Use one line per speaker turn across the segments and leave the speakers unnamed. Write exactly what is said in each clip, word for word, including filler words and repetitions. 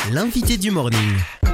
L'invité du morning.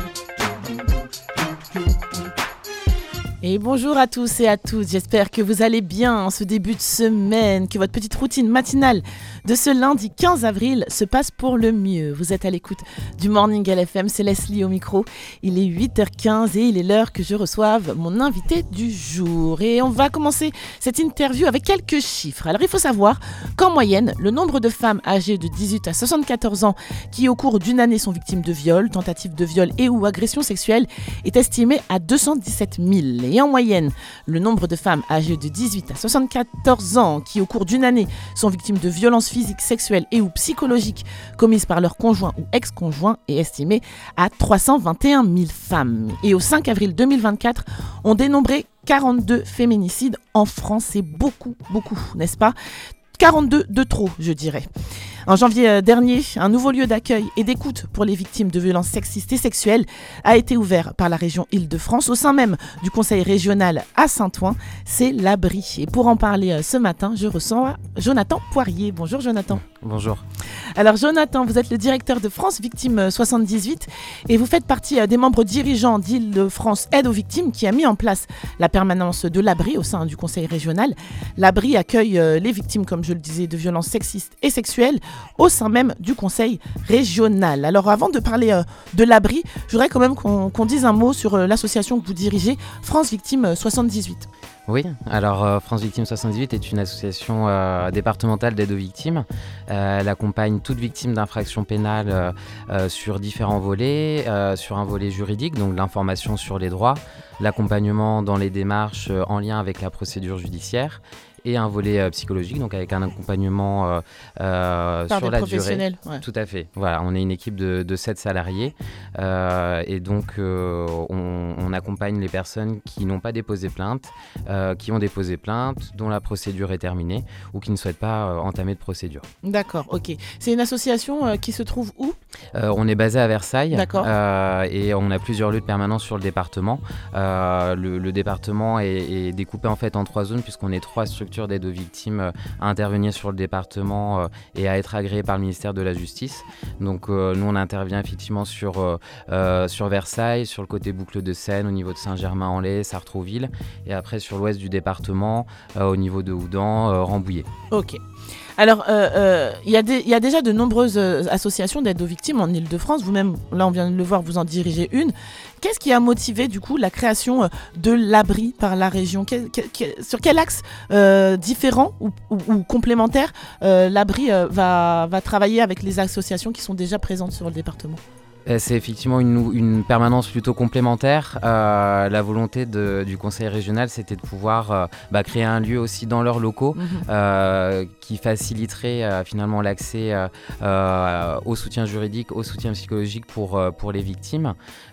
Et bonjour à tous et à toutes, j'espère que vous allez bien en ce début de semaine, que votre petite routine matinale de ce lundi quinze avril se passe pour le mieux. Vous êtes à l'écoute du Morning L F M, c'est Leslie au micro. Il est huit heures quinze et il est l'heure que je reçoive mon invité du jour. Et on va commencer cette interview avec quelques chiffres. Alors il faut savoir qu'en moyenne, le nombre de femmes âgées de dix-huit à soixante-quatorze ans qui au cours d'une année sont victimes de viol, tentatives de viol et ou agressions sexuelles est estimé à deux cent dix-sept mille. Et en moyenne, le nombre de femmes âgées de dix-huit à soixante-quatorze ans qui, au cours d'une année, sont victimes de violences physiques, sexuelles et ou psychologiques commises par leur conjoint ou ex-conjoint est estimé à trois cent vingt et un mille femmes. Et au cinq avril deux mille vingt-quatre, on dénombrait quarante-deux féminicides en France. C'est beaucoup, beaucoup, n'est-ce pas ? quarante-deux de trop, je dirais. En janvier dernier, un nouveau lieu d'accueil et d'écoute pour les victimes de violences sexistes et sexuelles a été ouvert par la région Île-de-France au sein même du conseil régional à Saint-Ouen. C'est l'Abri. Et pour en parler ce matin, je reçois Jonathan Poirier. Bonjour Jonathan.
Bonjour.
Alors Jonathan, vous êtes le directeur de France Victimes soixante-dix-huit et vous faites partie des membres dirigeants d'Île-de-France Aide aux Victimes qui a mis en place la permanence de l'Abri au sein du conseil régional. L'Abri accueille les victimes, comme je le disais, de violences sexistes et sexuelles au sein même du conseil régional. Alors avant de parler euh, de l'Abri, je voudrais quand même qu'on, qu'on dise un mot sur euh, l'association que vous dirigez, France Victimes soixante-dix-huit.
Oui, alors euh, France Victimes soixante-dix-huit est une association euh, départementale d'aide aux victimes. Euh, elle accompagne toute victime d'infractions pénales euh, euh, sur différents volets, euh, sur un volet juridique, donc l'information sur les droits, l'accompagnement dans les démarches euh, en lien avec la procédure judiciaire, et un volet euh, psychologique, donc avec un accompagnement euh, euh, sur la durée. Ouais. Tout à fait. Voilà, on est une équipe de, de sept salariés euh, et donc euh, on, on accompagne les personnes qui n'ont pas déposé plainte, euh, qui ont déposé plainte, dont la procédure est terminée ou qui ne souhaitent pas euh, entamer de procédure.
D'accord, ok. C'est une association euh, qui se trouve où ?
euh, On est basé à Versailles.
D'accord.
Euh, et on a plusieurs lieux de permanence sur le département. Euh, le, le département est, est découpé en fait en trois zones puisqu'on est trois structures d'aide aux victimes euh, à intervenir sur le département euh, et à être agréé par le ministère de la Justice. Donc euh, nous on intervient effectivement sur, euh, euh, sur Versailles, sur le côté boucle de Seine, au niveau de Saint-Germain-en-Laye, Sartrouville, et après sur l'ouest du département, euh, au niveau de Houdan, euh, Rambouillet.
Ok. Alors, il euh, euh, y, y a déjà de nombreuses euh, associations d'aide aux victimes en Île-de-France. Vous-même, là, on vient de le voir, vous en dirigez une. Qu'est-ce qui a motivé, du coup, la création euh, de l'Abri par la région ? Quel, quel, quel, Sur quel axe euh, différent ou, ou, ou complémentaire euh, l'Abri euh, va, va travailler avec les associations qui sont déjà présentes sur le département ?
C'est effectivement une, une permanence plutôt complémentaire. Euh, la volonté de, du conseil régional, c'était de pouvoir euh, bah, créer un lieu aussi dans leurs locaux mmh. euh, qui faciliterait euh, finalement l'accès euh, euh, au soutien juridique, au soutien psychologique pour, euh, pour les victimes.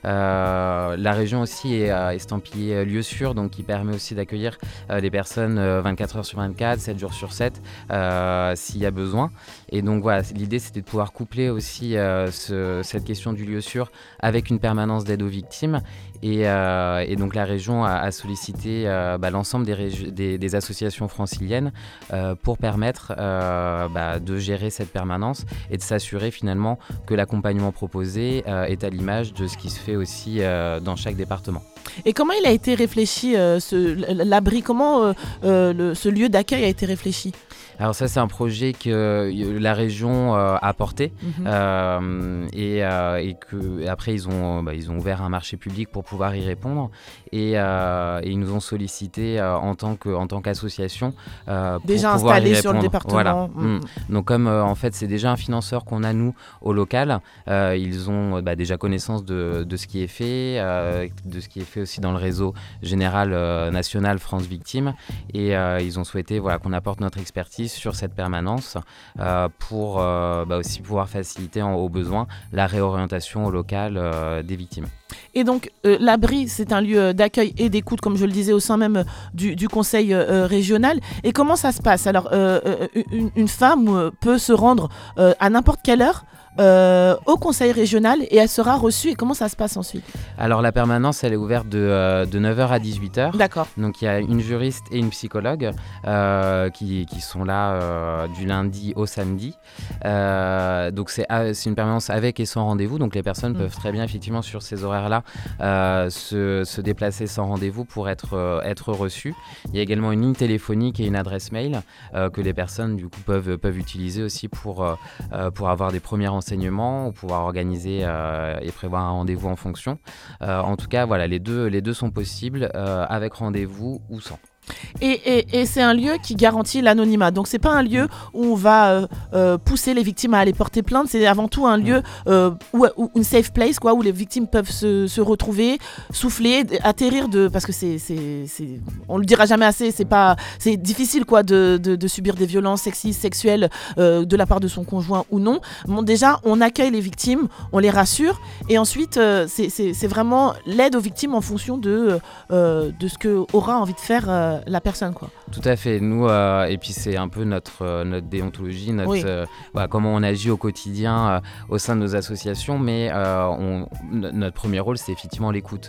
Euh, la région aussi est euh, estampillée lieu sûr, donc qui permet aussi d'accueillir euh, les personnes euh, vingt-quatre heures sur vingt-quatre, sept jours sur sept, euh, s'il y a besoin. Et donc voilà, l'idée c'était de pouvoir coupler aussi euh, ce, cette question du lieu sûr avec une permanence d'aide aux victimes et, euh, et donc la région a, a sollicité euh, bah, l'ensemble des, régi- des, des associations franciliennes euh, pour permettre euh, bah, de gérer cette permanence et de s'assurer finalement que l'accompagnement proposé euh, est à l'image de ce qui se fait aussi euh, dans chaque département.
Et comment il a été réfléchi, euh, ce, l'Abri, comment euh, euh, le, ce lieu d'accueil a été réfléchi ?
Alors ça, c'est un projet que euh, la région euh, a porté mmh. euh, et, euh, et que après ils ont, bah, ils ont ouvert un marché public pour pouvoir y répondre et, euh, et ils nous ont sollicité euh, en tant que en tant qu'association euh, pour
déjà
pouvoir
installé
y
sur le
répondre.
département.
Voilà.
Mmh.
Mmh. Donc comme euh, en fait c'est déjà un financeur qu'on a nous au local, euh, ils ont bah, déjà connaissance de, de ce qui est fait, euh, de ce qui est fait aussi dans le réseau général euh, national France Victimes et euh, ils ont souhaité voilà qu'on apporte notre expertise sur cette permanence euh, pour euh, bah aussi pouvoir faciliter en, au besoin la réorientation au local euh, des victimes.
Et donc euh, l'Abri, c'est un lieu d'accueil et d'écoute, comme je le disais, au sein même du, du conseil euh, régional. Et comment ça se passe ? Alors, euh, une, une femme peut se rendre euh, à n'importe quelle heure euh, au conseil régional et elle sera reçue. Et comment ça se passe ensuite ?
Alors la permanence, elle est ouverte de, euh, de neuf heures à dix-huit heures.
D'accord.
Donc il y a une juriste et une psychologue euh, qui, qui sont là euh, du lundi au samedi. Euh, donc c'est, c'est une permanence avec et sans rendez-vous. Donc les personnes mmh. peuvent très bien effectivement sur ces horaires-là euh, se, se déplacer sans rendez-vous pour être, euh, être reçues. Il y a également une ligne téléphonique et une adresse mail euh, que les personnes du coup peuvent, peuvent utiliser aussi pour, euh, pour avoir des premiers renseignements ou pouvoir organiser euh, et prévoir un rendez-vous en fonction. Euh, en tout cas, voilà, les deux, les deux sont possibles euh, avec rendez-vous ou sans.
Et, et, et c'est un lieu qui garantit l'anonymat. Donc c'est pas un lieu où on va euh, euh, pousser les victimes à aller porter plainte. C'est avant tout un lieu euh, où, où une safe place, quoi, où les victimes peuvent se, se retrouver, souffler, atterrir de, parce que c'est, c'est, c'est, on le dira jamais assez. C'est pas, c'est difficile, quoi, de, de, de subir des violences sexistes, sexuelles euh, de la part de son conjoint ou non. Bon, déjà, on accueille les victimes, on les rassure, et ensuite euh, c'est, c'est, c'est vraiment l'aide aux victimes en fonction de euh, de ce que aura envie de faire. Euh, la personne, quoi.
Tout à fait. Nous, euh, et puis c'est un peu notre, euh, notre déontologie, notre, oui. euh, voilà, comment on agit au quotidien euh, au sein de nos associations, mais euh, on, n- notre premier rôle, c'est effectivement l'écoute.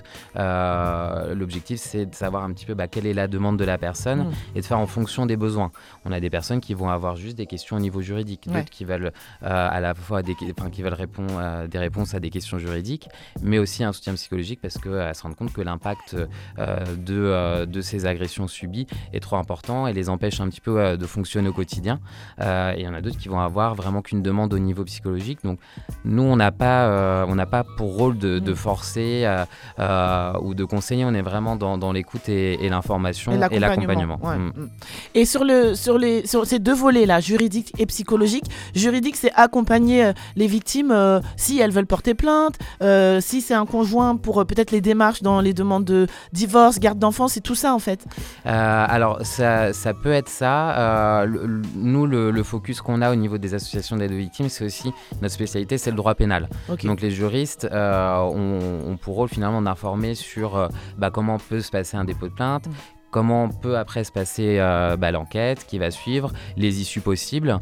Euh, l'objectif, c'est de savoir un petit peu bah, quelle est la demande de la personne mmh. et de faire en fonction des besoins. On a des personnes qui vont avoir juste des questions au niveau juridique, ouais. d'autres qui veulent euh, à la fois des, enfin, qui veulent répondre, euh, des réponses à des questions juridiques, mais aussi un soutien psychologique parce qu'elles euh, se rendent compte que l'impact euh, de, euh, de ces agressions subies est trop important et les empêche un petit peu euh, de fonctionner au quotidien. Euh, et il y en a d'autres qui vont avoir vraiment qu'une demande au niveau psychologique. Donc nous, on n'a pas, euh, on n'a pas pour rôle de, de forcer euh, euh, ou de conseiller. On est vraiment dans, dans l'écoute et, et l'information et l'accompagnement. Et, l'accompagnement.
Ouais. Mmh. Et sur, le, sur, les, sur ces deux volets-là, juridique et psychologique, juridique, c'est accompagner euh, les victimes euh, si elles veulent porter plainte, euh, si c'est un conjoint pour euh, peut-être les démarches dans les demandes de divorce, garde d'enfants, c'est tout ça en fait.
Euh, alors ça, ça peut être ça. Euh, le, le, nous, le, le focus qu'on a au niveau des associations d'aide aux victimes, c'est aussi notre spécialité, c'est le droit pénal. Okay. Donc les juristes euh, ont, ont pour rôle finalement d'informer sur euh, bah, comment peut se passer un dépôt de plainte. Mmh. Comment peut après se passer euh, bah, l'enquête qui va suivre, les issues possibles.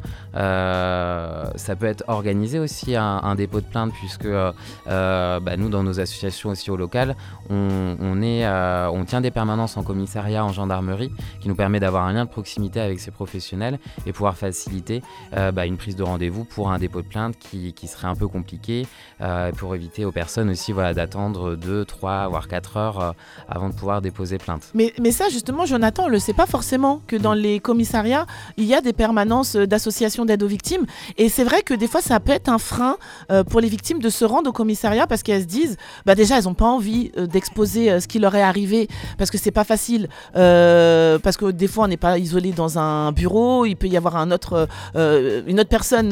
Euh, ça peut être organisé aussi un, un dépôt de plainte puisque euh, bah, nous, dans nos associations aussi au local, on, on, est, euh, on tient des permanences en commissariat, en gendarmerie, qui nous permet d'avoir un lien de proximité avec ces professionnels et pouvoir faciliter euh, bah, une prise de rendez-vous pour un dépôt de plainte qui, qui serait un peu compliqué euh, pour éviter aux personnes aussi voilà, d'attendre deux, trois, voire quatre heures euh, avant de pouvoir déposer plainte.
Mais, mais ça, justement, Jonathan, on ne le sait pas forcément que dans les commissariats, il y a des permanences d'associations d'aide aux victimes. Et c'est vrai que des fois, ça peut être un frein euh, pour les victimes de se rendre au commissariat parce qu'elles se disent, bah déjà, elles n'ont pas envie euh, d'exposer euh, ce qui leur est arrivé parce que c'est pas facile. Euh, parce que des fois, on n'est pas isolé dans un bureau. Il peut y avoir un autre, euh, une autre personne,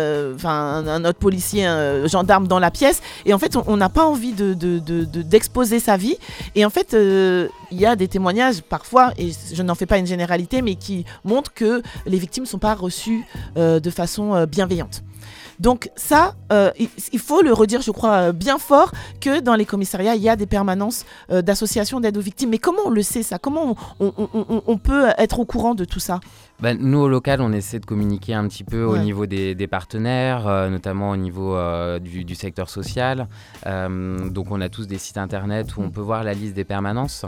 enfin euh, un, un autre policier, un gendarme dans la pièce. Et en fait, on n'a pas envie de, de, de, de, d'exposer sa vie. Et en fait, euh, il y a des témoignages parfois, et je n'en fais pas une généralité, mais qui montrent que les victimes ne sont pas reçues euh, de façon euh, bienveillante. Donc ça, euh, il, il faut le redire, je crois, bien fort, que dans les commissariats, il y a des permanences euh, d'associations d'aide aux victimes. Mais comment on le sait ça ? Comment on, on, on, on peut être au courant de tout ça ?
Ben, nous, au local, on essaie de communiquer un petit peu ouais. au niveau des, des partenaires, euh, notamment au niveau euh, du, du secteur social. Euh, donc, on a tous des sites internet où on peut voir la liste des permanences.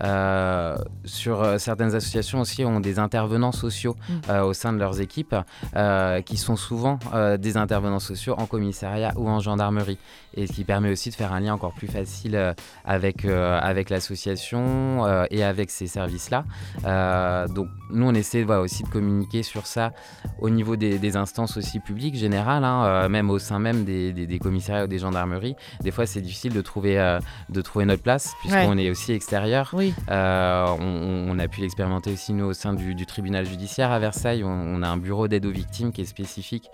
Euh, sur euh, certaines associations aussi, ont des intervenants sociaux euh, au sein de leurs équipes euh, qui sont souvent euh, des intervenants sociaux en commissariat ou en gendarmerie. Et ce qui permet aussi de faire un lien encore plus facile euh, avec, euh, avec l'association euh, et avec ces services-là. Euh, donc, nous, on essaie voilà, aussi de communiquer sur ça au niveau des, des instances aussi publiques générales, hein, euh, même au sein même des, des, des commissariats ou des gendarmeries. Des fois, c'est difficile de trouver, euh, de trouver notre place puisqu'on ouais. est aussi extérieur.
Oui.
Euh, on, on a pu l'expérimenter aussi, nous, au sein du, du tribunal judiciaire à Versailles. On, on a un bureau d'aide aux victimes qui est spécifique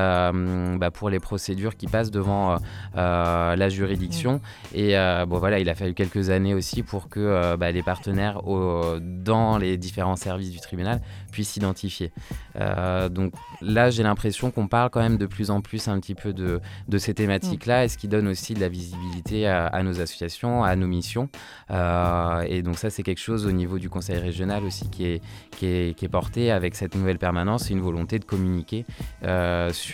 euh, bah, pour les procédures qui passent devant euh, la juridiction. Mmh. Et euh, bon, voilà, il a fallu quelques années aussi pour que euh, bah, les partenaires au, dans les différents services du tribunal puissent s'identifier. Euh, donc là, j'ai l'impression qu'on parle quand même de plus en plus un petit peu de, de ces thématiques-là, mmh. et ce qui donne aussi de la visibilité à, à nos associations, à nos missions. Euh, et donc ça, c'est quelque chose au niveau du conseil régional aussi qui est, qui est, qui est porté avec cette nouvelle permanence, une volonté de communiquer euh, sur, sur ces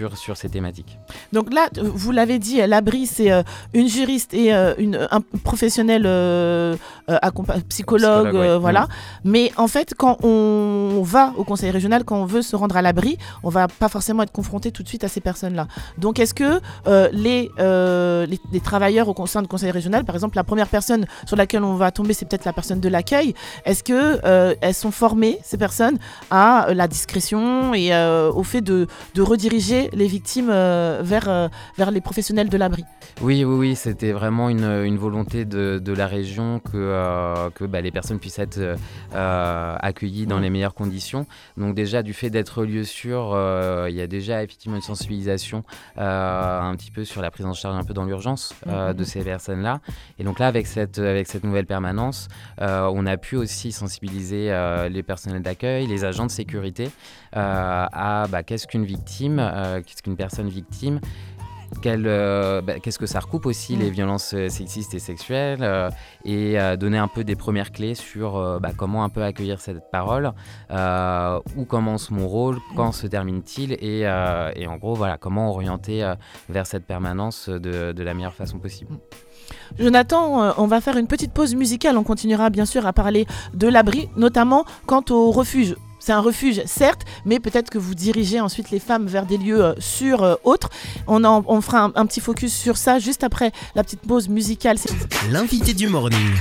ces thématiques.
Donc là, vous l'avez dit, l'abri, c'est euh, une juriste et euh, une, un professionnel euh, euh, accompa- psychologue,
Psychologue, ouais.
euh, voilà.
Mmh.
Mais en fait, quand on va au conseil régional, quand on veut se rendre à l'abri, on va pas forcément être confronté tout de suite à ces personnes-là. Donc, est-ce que euh, les, euh, les, les travailleurs au sein du conseil régional, par exemple, la première personne sur laquelle on va tomber, c'est peut-être la personne de l'accueil. Est-ce que euh, elles sont formées, ces personnes, à euh, la discrétion et euh, au fait de, de rediriger les victimes euh, vers, euh, vers les professionnels de l'abri?
Oui, oui, oui, c'était vraiment une, une volonté de, de la région que, euh, que bah, les personnes puissent être euh, accueillies dans mmh. les meilleures conditions. Donc déjà, du fait d'être lieu sûr, euh, il y a déjà effectivement une sensibilisation euh, un petit peu sur la prise en charge un peu dans l'urgence euh, mmh. de ces personnes-là. Et donc là, avec cette, avec cette nouvelle permanence, euh, on a pu aussi sensibiliser euh, les personnels d'accueil, les agents de sécurité euh, à bah, qu'est-ce qu'une victime, euh, qu'est-ce qu'une personne victime. Quel, euh, bah, qu'est-ce que ça recoupe aussi, mmh. les violences sexistes et sexuelles euh, et euh, donner un peu des premières clés sur euh, bah, comment un peu accueillir cette parole, euh, où commence mon rôle, quand mmh. se termine-t-il et, euh, et en gros voilà, comment orienter euh, vers cette permanence de, de la meilleure façon possible.
Jonathan, euh, on va faire une petite pause musicale, on continuera bien sûr à parler de l'abri, notamment quant au refuge. C'est un refuge, certes, mais peut-être que vous dirigez ensuite les femmes vers des lieux euh, sûrs, euh, autres. On, en, on fera un, un petit focus sur ça juste après la petite pause musicale. C'est...
L'invité du morning.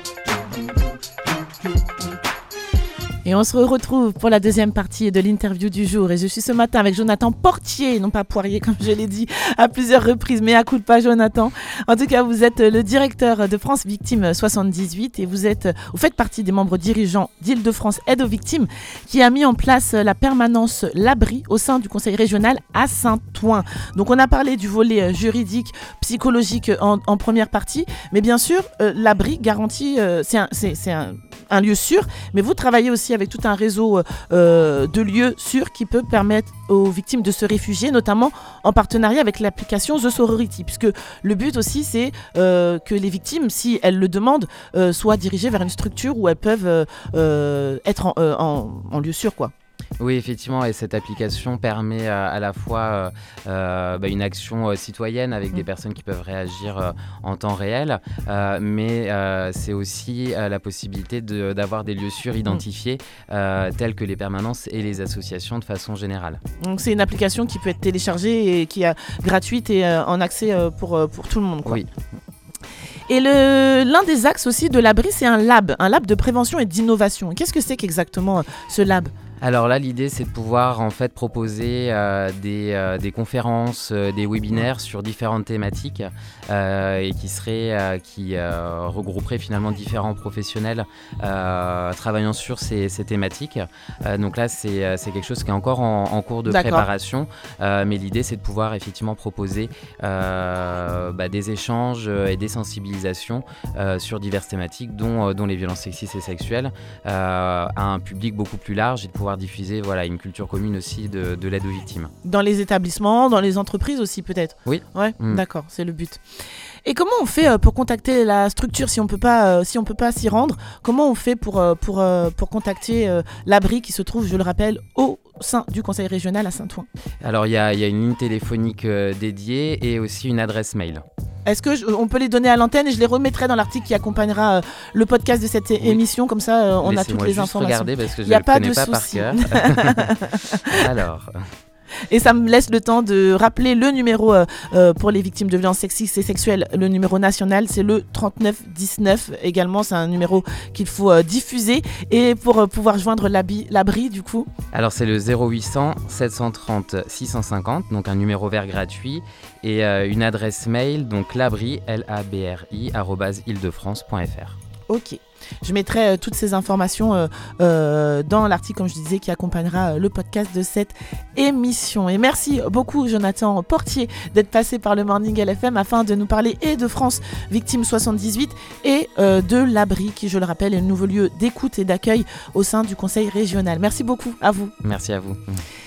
Et on se retrouve pour la deuxième partie de l'interview du jour. Et je suis ce matin avec Jonathan Portier, non pas Poirier comme je l'ai dit à plusieurs reprises, mais à coup de pas Jonathan. En tout cas, vous êtes le directeur de France Victimes soixante-dix-huit et vous, êtes, vous faites partie des membres dirigeants d'Île-de-France Aide aux Victimes qui a mis en place la permanence L'Abri au sein du conseil régional à Saint-Ouen. Donc on a parlé du volet juridique, psychologique en, en première partie, mais bien sûr, euh, l'Abri garantit, euh, c'est, un, c'est, c'est un, un lieu sûr, mais vous travaillez aussi avec tout un réseau euh, de lieux sûrs qui peut permettre aux victimes de se réfugier, notamment en partenariat avec l'application The Sorority, puisque le but aussi c'est euh, que les victimes, si elles le demandent, euh, soient dirigées vers une structure où elles peuvent euh, être en, euh, en, en lieu sûr, quoi.
Oui, effectivement, et cette application permet euh, à la fois euh, euh, bah, une action euh, citoyenne avec mmh. des personnes qui peuvent réagir euh, en temps réel, euh, mais euh, c'est aussi euh, la possibilité de, d'avoir des lieux sûrs identifiés, euh, tels que les permanences et les associations de façon générale.
Donc c'est une application qui peut être téléchargée et qui est gratuite et euh, en accès euh, pour, pour tout le monde, quoi.
Oui.
Et le, l'un des axes aussi de l'Abri, c'est un lab, un lab de prévention et d'innovation. Qu'est-ce que c'est qu'exactement ce lab ?
Alors là, l'idée, c'est de pouvoir en fait proposer euh, des, euh, des conférences, euh, des webinaires sur différentes thématiques euh, et qui seraient, euh, qui euh, regrouperaient finalement différents professionnels euh, travaillant sur ces, ces thématiques. Euh, donc là, c'est, c'est quelque chose qui est encore en, en cours de D'accord. préparation, euh, mais l'idée, c'est de pouvoir effectivement proposer euh, bah, des échanges et des sensibilisations euh, sur diverses thématiques, dont, dont les violences sexistes et sexuelles, euh, à un public beaucoup plus large et de pouvoir diffuser voilà, une culture commune aussi de, de l'aide aux victimes.
Dans les établissements, dans les entreprises aussi peut-être ?
Oui.
Ouais,
mmh.
D'accord, c'est le but. Et comment on fait pour contacter la structure si on peut pas, si on peut pas s'y rendre ? Comment on fait pour, pour, pour contacter l'Abri qui se trouve, je le rappelle, au sein du conseil régional à Saint-Ouen ?
Alors il y a, y a une ligne téléphonique euh, dédiée et aussi une adresse mail.
Est-ce que je, on peut les donner à l'antenne et je les remettrai dans l'article qui accompagnera euh, le podcast de cette oui. émission, comme ça euh, on
Laissez-moi
a toutes les
juste
informations.
Regarder parce que je ne le connais pas par cœur. Alors.
Et ça me laisse le temps de rappeler le numéro euh, pour les victimes de violences sexistes et sexuelles. Le numéro national, c'est le trente-neuf dix-neuf. Également, c'est un numéro qu'il faut euh, diffuser. Et pour euh, pouvoir joindre l'abri, l'abri, du coup ?
Alors, c'est le zéro huit cents sept cent trente six cent cinquante, donc un numéro vert gratuit. Et euh, une adresse mail, donc l'abri, L A B R I, arobase île de france point f r.
Ok. Je mettrai euh, toutes ces informations euh, euh, dans l'article, comme je disais, qui accompagnera euh, le podcast de cette émission. Et merci beaucoup, Jonathan Portier, d'être passé par le Morning L F M afin de nous parler et de France Victimes soixante-dix-huit et euh, de l'Abri, qui, je le rappelle, est le nouveau lieu d'écoute et d'accueil au sein du conseil régional. Merci beaucoup à vous.
Merci à vous.